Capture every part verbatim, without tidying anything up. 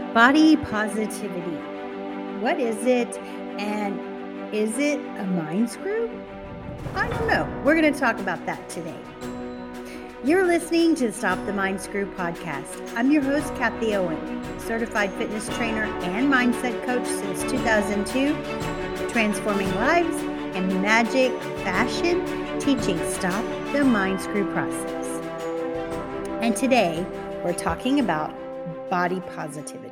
Body positivity. What is it? And is it a mind screw? I don't know. We're going to talk about that today. You're listening to the Stop the Mind Screw podcast. I'm your host, Kathy Owen, certified fitness trainer and mindset coach since two thousand two, transforming lives in magic fashion, teaching Stop the Mind Screw process. And today we're talking about body positivity.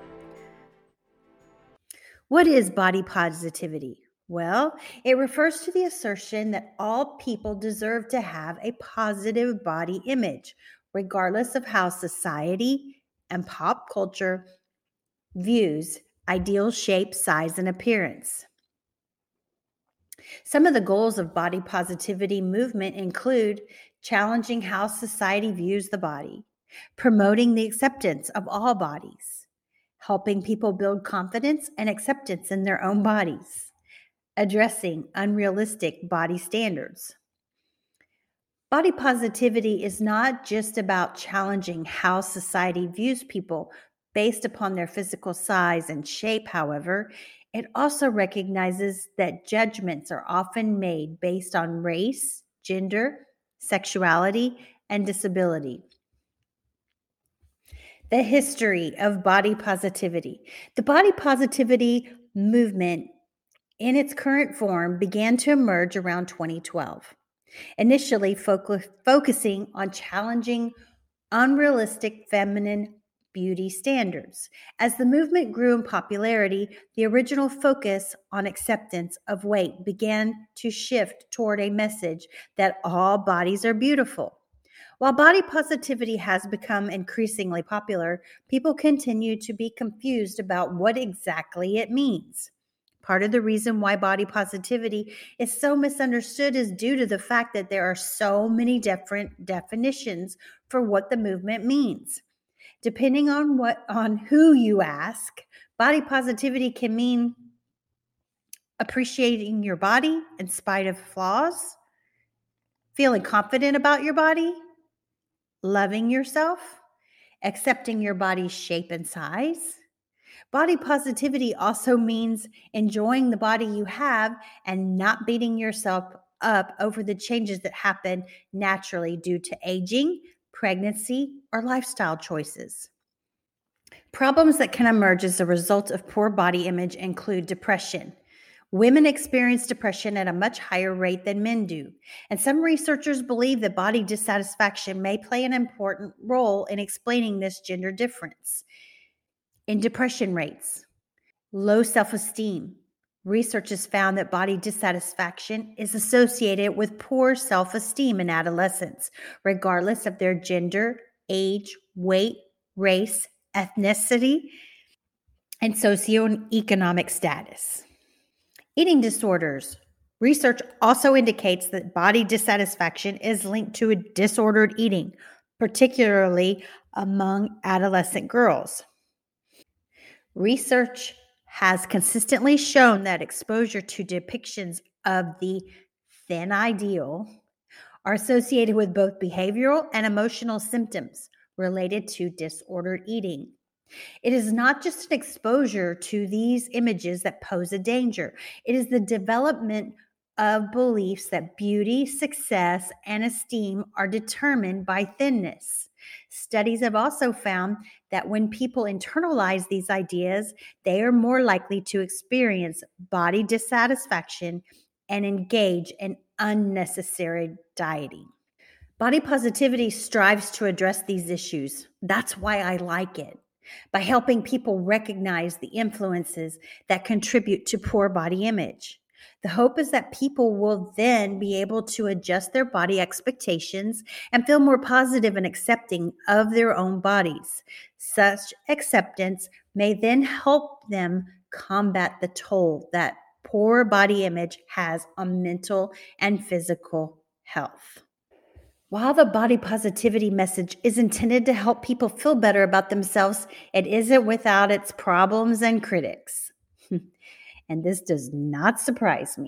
What is body positivity? Well, it refers to the assertion that all people deserve to have a positive body image, regardless of how society and pop culture views ideal shape, size, and appearance. Some of the goals of body positivity movement include challenging how society views the body, promoting the acceptance of all bodies, helping people build confidence and acceptance in their own bodies, addressing unrealistic body standards. Body positivity is not just about challenging how society views people based upon their physical size and shape, however. It also recognizes that judgments are often made based on race, gender, sexuality, and disability. The history of body positivity. The body positivity movement in its current form began to emerge around twenty twelve, initially focus, focusing on challenging unrealistic feminine beauty standards. As the movement grew in popularity, the original focus on acceptance of weight began to shift toward a message that all bodies are beautiful. While body positivity has become increasingly popular, people continue to be confused about what exactly it means. Part of the reason why body positivity is so misunderstood is due to the fact that there are so many different definitions for what the movement means. Depending on what on who you ask, body positivity can mean appreciating your body in spite of flaws, feeling confident about your body, loving yourself, accepting your body's shape and size. Body positivity also means enjoying the body you have and not beating yourself up over the changes that happen naturally due to aging, pregnancy, or lifestyle choices. Problems that can emerge as a result of poor body image include depression. Women experience depression at a much higher rate than men do, and some researchers believe that body dissatisfaction may play an important role in explaining this gender difference. In depression rates, low self-esteem, research has found that body dissatisfaction is associated with poor self-esteem in adolescents, regardless of their gender, age, weight, race, ethnicity, and socioeconomic status. Eating disorders. Research also indicates that body dissatisfaction is linked to a disordered eating, particularly among adolescent girls. Research has consistently shown that exposure to depictions of the thin ideal are associated with both behavioral and emotional symptoms related to disordered eating. It is not just an exposure to these images that pose a danger. It is the development of beliefs that beauty, success, and esteem are determined by thinness. Studies have also found that when people internalize these ideas, they are more likely to experience body dissatisfaction and engage in unnecessary dieting. Body positivity strives to address these issues. That's why I like it. By helping people recognize the influences that contribute to poor body image. The hope is that people will then be able to adjust their body expectations and feel more positive and accepting of their own bodies. Such acceptance may then help them combat the toll that poor body image has on mental and physical health. While the body positivity message is intended to help people feel better about themselves, it isn't without its problems and critics. And this does not surprise me.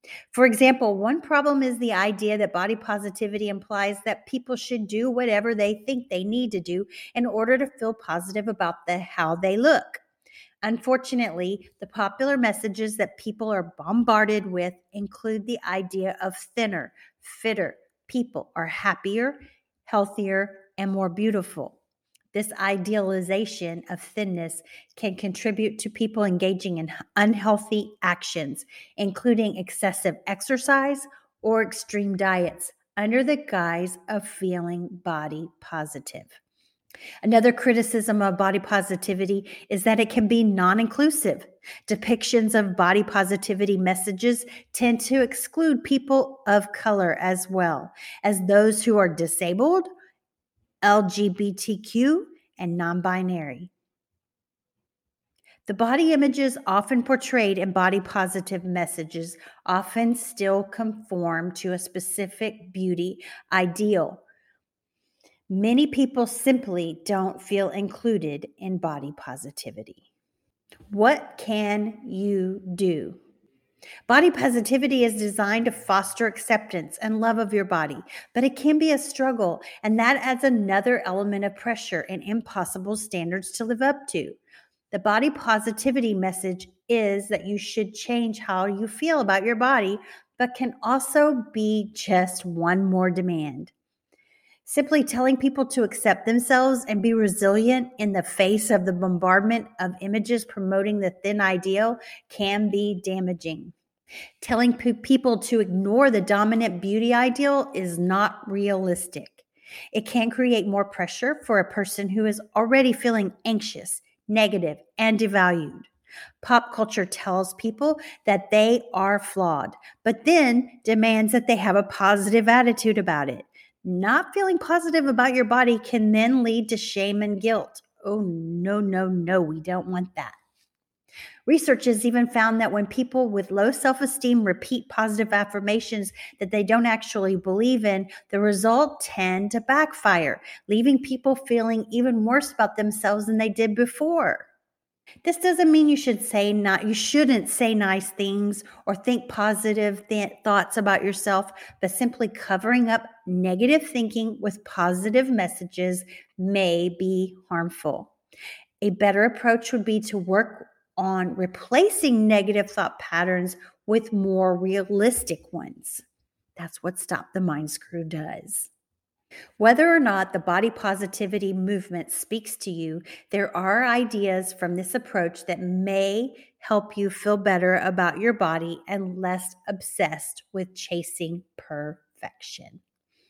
For example, one problem is the idea that body positivity implies that people should do whatever they think they need to do in order to feel positive about the how they look. Unfortunately, the popular messages that people are bombarded with include the idea of thinner, fitter people are happier, healthier, and more beautiful. This idealization of thinness can contribute to people engaging in unhealthy actions, including excessive exercise or extreme diets, under the guise of feeling body positive. Another criticism of body positivity is that it can be non inclusive. Depictions of body positivity messages tend to exclude people of color as well as those who are disabled, L G B T Q, and non binary. The body images often portrayed in body positive messages often still conform to a specific beauty ideal. Many people simply don't feel included in body positivity. What can you do? Body positivity is designed to foster acceptance and love of your body, but it can be a struggle, and that adds another element of pressure and impossible standards to live up to. The body positivity message is that you should change how you feel about your body, but can also be just one more demand. Simply telling people to accept themselves and be resilient in the face of the bombardment of images promoting the thin ideal can be damaging. Telling pe- people to ignore the dominant beauty ideal is not realistic. It can create more pressure for a person who is already feeling anxious, negative, and devalued. Pop culture tells people that they are flawed, but then demands that they have a positive attitude about it. Not feeling positive about your body can then lead to shame and guilt. Oh, no, no, no, we don't want that. Research has even found that when people with low self-esteem repeat positive affirmations that they don't actually believe in, the result tend to backfire, leaving people feeling even worse about themselves than they did before. This doesn't mean you should say not you shouldn't say nice things or think positive th- thoughts about yourself, but simply covering up negative thinking with positive messages may be harmful. A better approach would be to work on replacing negative thought patterns with more realistic ones. That's what Stop the Mind Screw does. Whether or not the body positivity movement speaks to you, there are ideas from this approach that may help you feel better about your body and less obsessed with chasing perfection.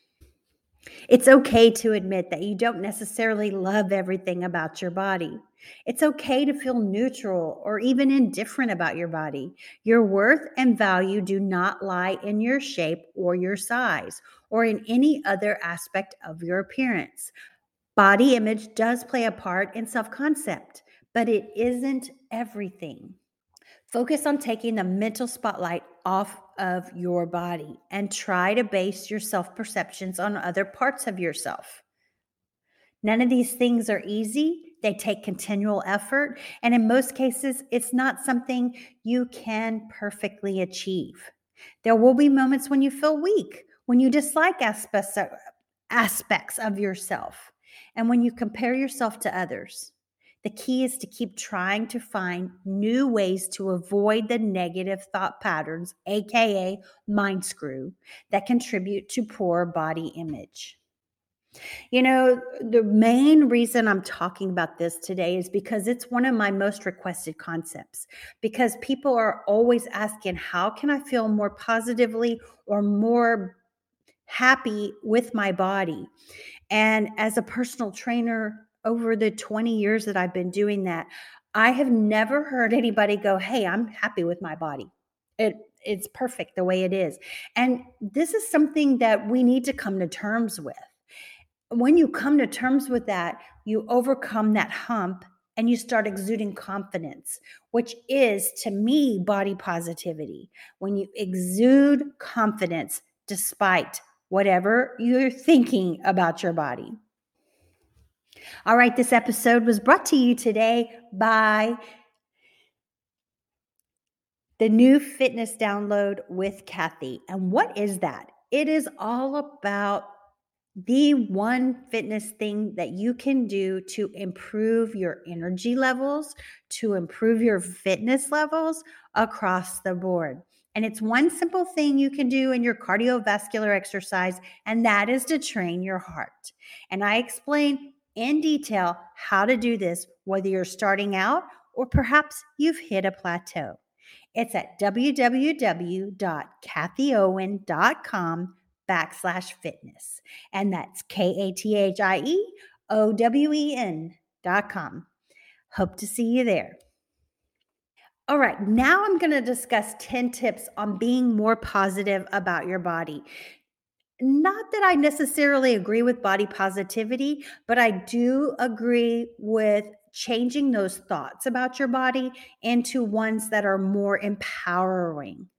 It's okay to admit that you don't necessarily love everything about your body. It's okay to feel neutral or even indifferent about your body. Your worth and value do not lie in your shape or your size or in any other aspect of your appearance. Body image does play a part in self concept, but it isn't everything. Focus on taking the mental spotlight off of your body and try to base your self perceptions on other parts of yourself. None of these things are easy. They take continual effort. And in most cases, it's not something you can perfectly achieve. There will be moments when you feel weak, when you dislike aspects of, aspects of yourself, and when you compare yourself to others. The key is to keep trying to find new ways to avoid the negative thought patterns, aka mind screw, that contribute to poor body image. You know, the main reason I'm talking about this today is because it's one of my most requested concepts. Because people are always asking, how can I feel more positively or more happy with my body? And as a personal trainer, over the twenty years that I've been doing that, I have never heard anybody go, "Hey, I'm happy with my body. It it's perfect the way it is." And this is something that we need to come to terms with. When you come to terms with that, you overcome that hump and you start exuding confidence, which is to me body positivity. When you exude confidence despite whatever you're thinking about your body. All right, this episode was brought to you today by the new fitness download with Kathy. And what is that? It is all about the one fitness thing that you can do to improve your energy levels, to improve your fitness levels across the board. And it's one simple thing you can do in your cardiovascular exercise, and that is to train your heart. And I explain in detail how to do this, whether you're starting out or perhaps you've hit a plateau. It's at www.kathieowen.com backslash fitness. And that's K-A-T-H-I-E-O-W-E-N dot com. Hope to see you there. All right, now I'm going to discuss ten tips on being more positive about your body. Not that I necessarily agree with body positivity, but I do agree with changing those thoughts about your body into ones that are more empowering.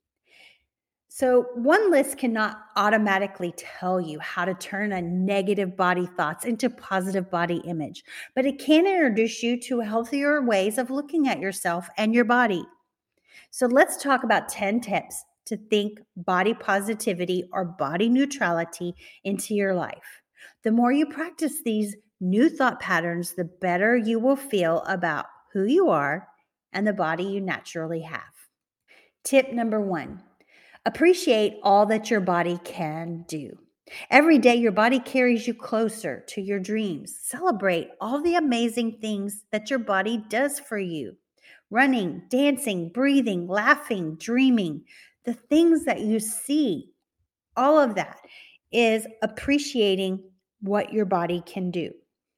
So, one list cannot automatically tell you how to turn a negative body thoughts into positive body image, but it can introduce you to healthier ways of looking at yourself and your body. So, let's talk about ten tips to think body positivity or body neutrality into your life. The more you practice these new thought patterns, the better you will feel about who you are and the body you naturally have. Tip number one. Appreciate all that your body can do. Every day, your body carries you closer to your dreams. Celebrate all the amazing things that your body does for you. Running, dancing, breathing, laughing, dreaming, the things that you see, all of that is appreciating what your body can do.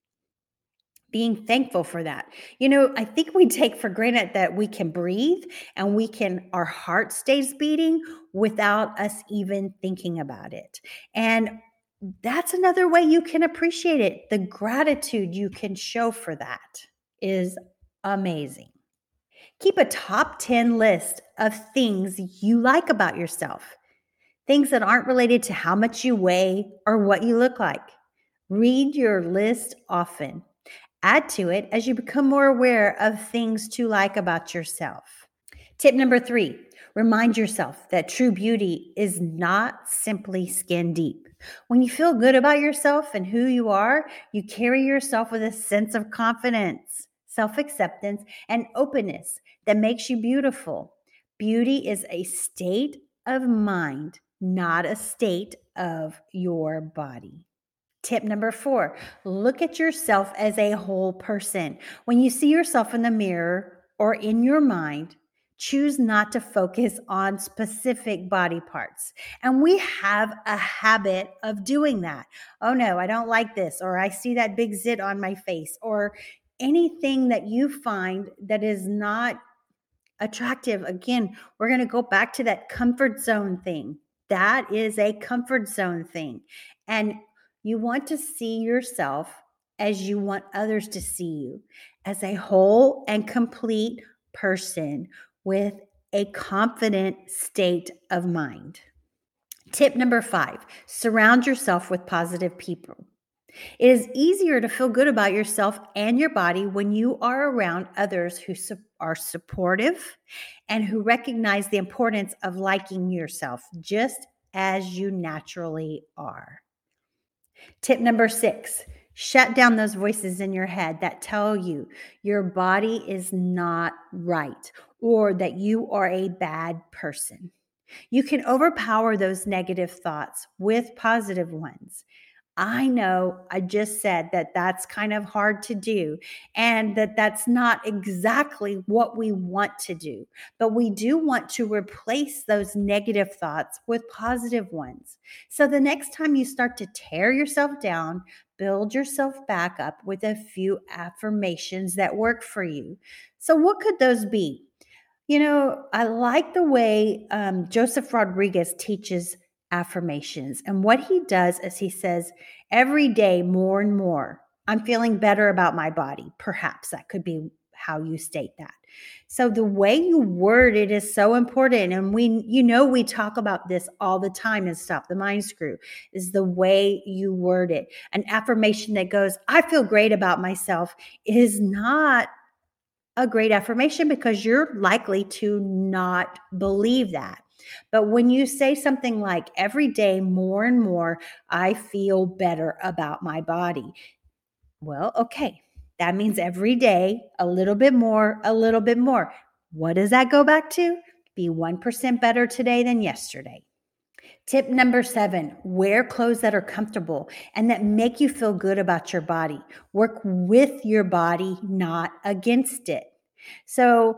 Being thankful for that. You know, I think we take for granted that we can breathe and we can, our heart stays beating without us even thinking about it. And that's another way you can appreciate it. The gratitude you can show for that is amazing. Keep a top ten list of things you like about yourself. Things that aren't related to how much you weigh or what you look like. Read your list often. Add to it as you become more aware of things to like about yourself. Tip number three, remind yourself that true beauty is not simply skin deep. When you feel good about yourself and who you are, you carry yourself with a sense of confidence, self-acceptance, and openness that makes you beautiful. Beauty is a state of mind, not a state of your body. Tip number four, look at yourself as a whole person. When you see yourself in the mirror or in your mind, choose not to focus on specific body parts. And we have a habit of doing that. Oh no, I don't like this, or I see that big zit on my face, or anything that you find that is not attractive. Again, we're going to go back to that comfort zone thing. That is a comfort zone thing. And you want to see yourself as you want others to see you, as a whole and complete person with a confident state of mind. Tip number five, surround yourself with positive people. It is easier to feel good about yourself and your body when you are around others who su- are supportive and who recognize the importance of liking yourself just as you naturally are. Tip number six, shut down those voices in your head that tell you your body is not right or that you are a bad person. You can overpower those negative thoughts with positive ones. I know I just said that that's kind of hard to do and that that's not exactly what we want to do, but we do want to replace those negative thoughts with positive ones. So the next time you start to tear yourself down, build yourself back up with a few affirmations that work for you. So what could those be? You know, I like the way um, Joseph Rodriguez teaches affirmations. And what he does is he says, every day more and more, I'm feeling better about my body. Perhaps that could be how you state that. So the way you word it is so important. And we, you know, we talk about this all the time in Stop the Mind Screw, is the way you word it. An affirmation that goes, I feel great about myself is not a great affirmation because you're likely to not believe that. But when you say something like, every day more and more, I feel better about my body. Well, okay, that means every day, a little bit more, a little bit more. What does that go back to? Be one percent better today than yesterday. Tip number seven, wear clothes that are comfortable and that make you feel good about your body. Work with your body, not against it. So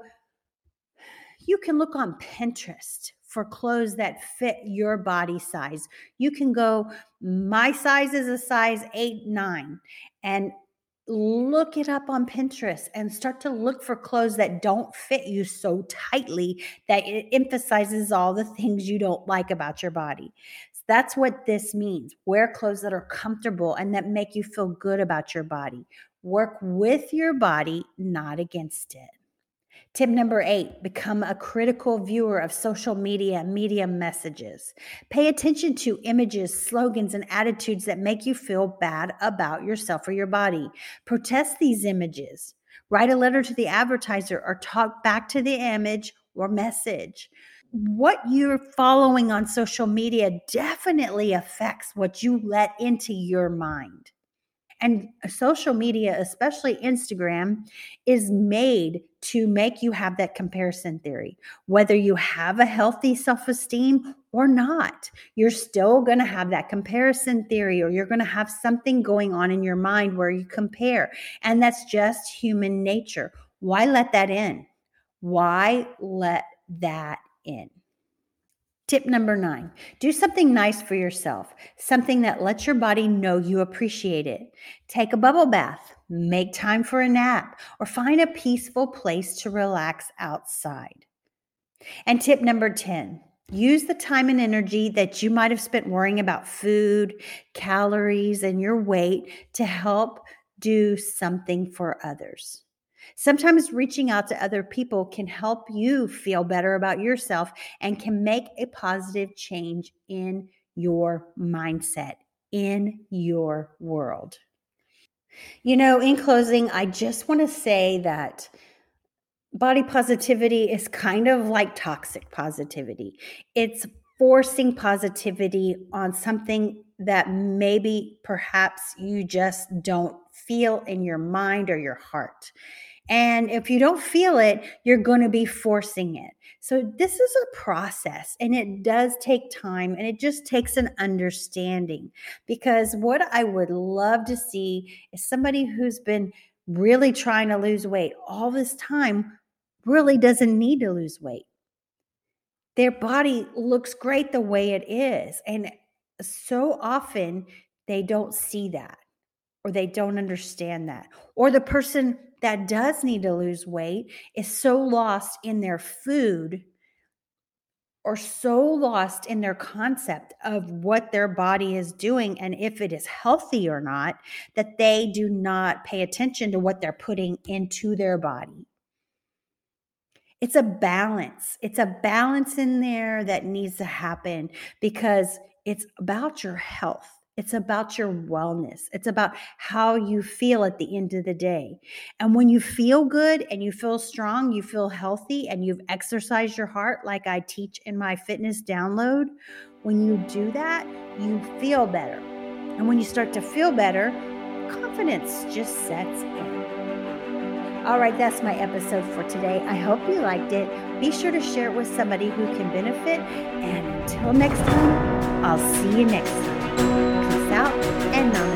you can look on Pinterest for clothes that fit your body size. You can go, my size is a size eight, nine, and look it up on Pinterest and start to look for clothes that don't fit you so tightly that it emphasizes all the things you don't like about your body. So that's what this means. Wear clothes that are comfortable and that make you feel good about your body. Work with your body, not against it. Tip number eight, become a critical viewer of social media media messages. Pay attention to images, slogans, and attitudes that make you feel bad about yourself or your body. Protest these images. Write a letter to the advertiser or talk back to the image or message. What you're following on social media definitely affects what you let into your mind. And social media, especially Instagram, is made to make you have that comparison theory. Whether you have a healthy self-esteem or not, you're still going to have that comparison theory, or you're going to have something going on in your mind where you compare. And that's just human nature. Why let that in? Why let that in? Tip number nine, do something nice for yourself, something that lets your body know you appreciate it. Take a bubble bath, make time for a nap, or find a peaceful place to relax outside. And tip number ten, use the time and energy that you might have spent worrying about food, calories, and your weight to help do something for others. Sometimes reaching out to other people can help you feel better about yourself and can make a positive change in your mindset, in your world. You know, in closing, I just want to say that body positivity is kind of like toxic positivity. It's forcing positivity on something that maybe perhaps you just don't feel in your mind or your heart. And if you don't feel it, you're going to be forcing it. So this is a process, and it does take time, and it just takes an understanding. Because what I would love to see is somebody who's been really trying to lose weight all this time really doesn't need to lose weight. Their body looks great the way it is. And so often they don't see that, or they don't understand that. Or the person that does need to lose weight is so lost in their food or so lost in their concept of what their body is doing and if it is healthy or not, that they do not pay attention to what they're putting into their body. It's a balance. It's a balance in there that needs to happen because it's about your health. It's about your wellness. It's about how you feel at the end of the day. And when you feel good and you feel strong, you feel healthy, and you've exercised your heart like I teach in my fitness download, when you do that, you feel better. And when you start to feel better, confidence just sets in. All right, that's my episode for today. I hope you liked it. Be sure to share it with somebody who can benefit. And until next time, I'll see you next time. Peace out and namaste.